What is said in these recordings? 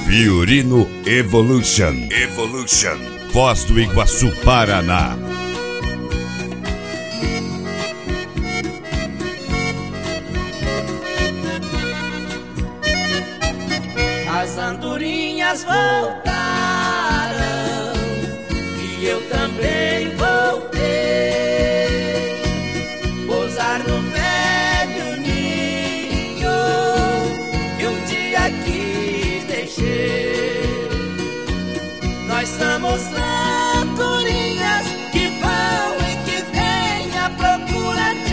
Fiorino Evolution. Foz do Iguaçu, Paraná. As andorinhas voltaram e eu também voltei. Pousar no velho ninho que um dia aqui deixei. Nós somos andorinhas que vão e que vêm à procura de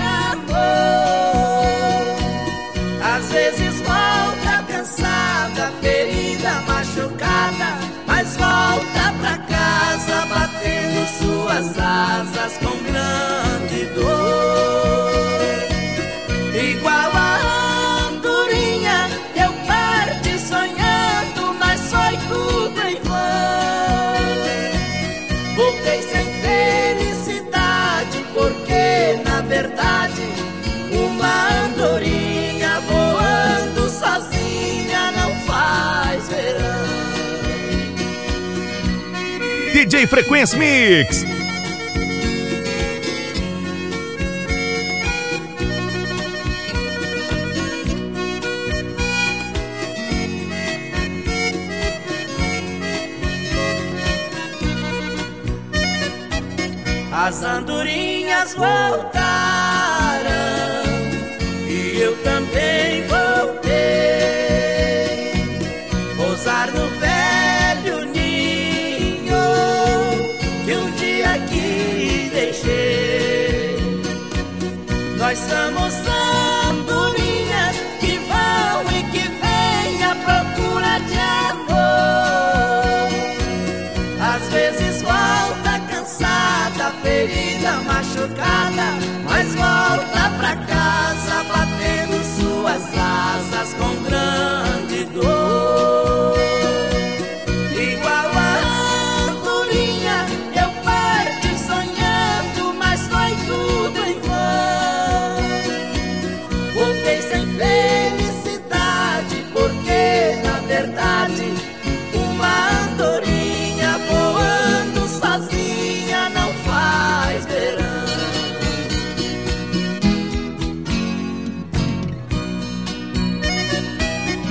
amor. Às vezes volta cansada, ferida, machucada, mas volta pra casa batendo suas asas com grande dor. Igual a andorinha eu parti sonhando, mas foi tudo em vão. Voltei sem felicidade porque na verdade uma andorinha voando sozinha não faz verão. DJ Frequência Mix. As andorinhas voltaram